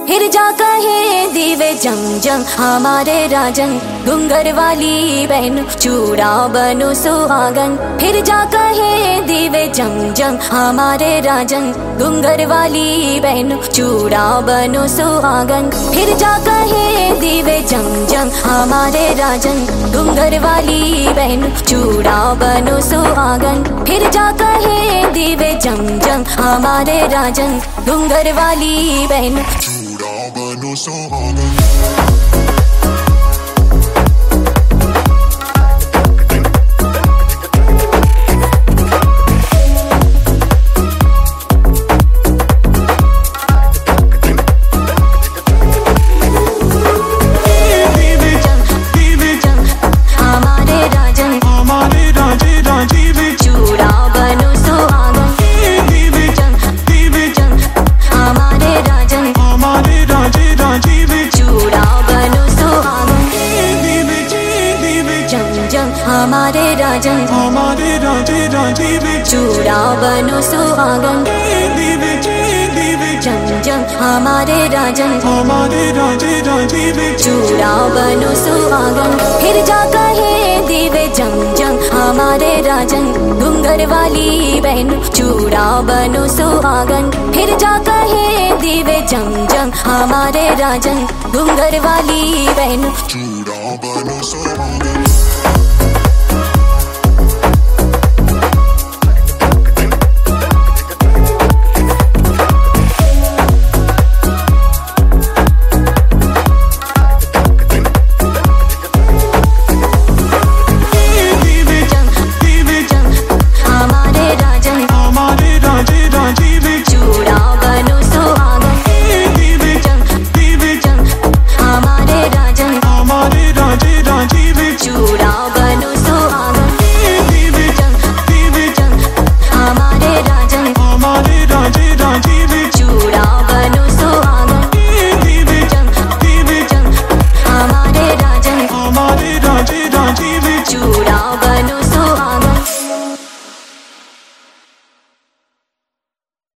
फिर जा कहे दीवे जम जम हमारे राजन, घुंघर वाली बहन चूड़ा बनो सुहागन। फिर जा कहे दीवे जम जम हमारे राजन, घुंघर वाली बहन चूड़ा बनो सुहागन। फिर जा कहे दीवे जम जम हमारे राजन, घुंघर वाली बहन चूड़ा बनो सुहागन। फिर जा कहे दीवे जम जम हमारे राजन, घुंघर वाली बहन चूड़ा बनो सुहागन। हमारे राजन चूड़ा बनो सुहागन। जम जम हमारे राजन चूड़ा बनो सुहागन। फिर जा कहे दीवे जम जम हमारे राजन, घुंघर वाली बहन चूड़ा बनो सुहागन। फिर जा कहे दीवे जम जम हमारे राजन, घुंघर वाली बहन चूड़ा बनो सुहागन।